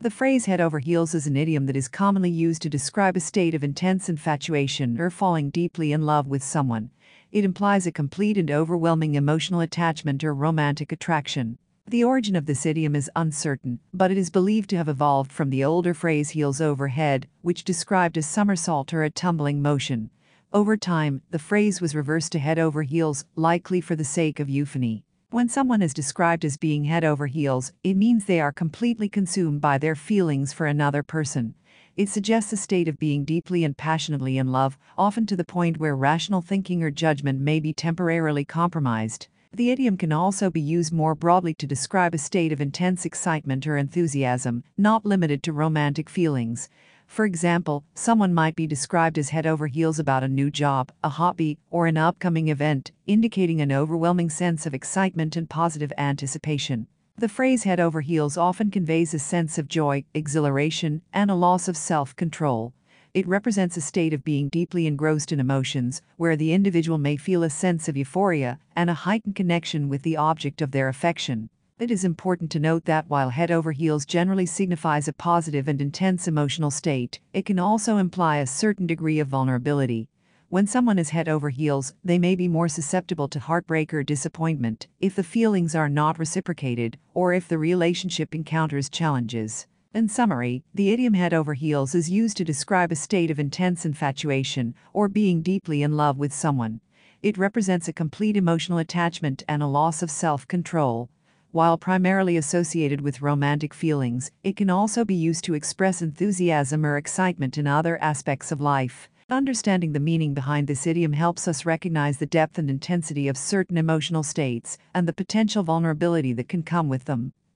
The phrase head over heels is an idiom that is commonly used to describe a state of intense infatuation or falling deeply in love with someone. It implies a complete and overwhelming emotional attachment or romantic attraction. The origin of this idiom is uncertain, but it is believed to have evolved from the older phrase heels over head, which described a somersault or a tumbling motion. Over time, the phrase was reversed to head over heels, likely for the sake of euphony. When someone is described as being head over heels, it means they are completely consumed by their feelings for another person. It suggests a state of being deeply and passionately in love, often to the point where rational thinking or judgment may be temporarily compromised. The idiom can also be used more broadly to describe a state of intense excitement or enthusiasm, not limited to romantic feelings. For example, someone might be described as head over heels about a new job, a hobby, or an upcoming event, indicating an overwhelming sense of excitement and positive anticipation. The phrase head over heels often conveys a sense of joy, exhilaration, and a loss of self-control. It represents a state of being deeply engrossed in emotions, where the individual may feel a sense of euphoria and a heightened connection with the object of their affection. It is important to note that while head over heels generally signifies a positive and intense emotional state, it can also imply a certain degree of vulnerability. When someone is head over heels, they may be more susceptible to heartbreak or disappointment if the feelings are not reciprocated or if the relationship encounters challenges. In summary, the idiom head over heels is used to describe a state of intense infatuation or being deeply in love with someone. It represents a complete emotional attachment and a loss of self-control. While primarily associated with romantic feelings, it can also be used to express enthusiasm or excitement in other aspects of life. Understanding the meaning behind this idiom helps us recognize the depth and intensity of certain emotional states and the potential vulnerability that can come with them.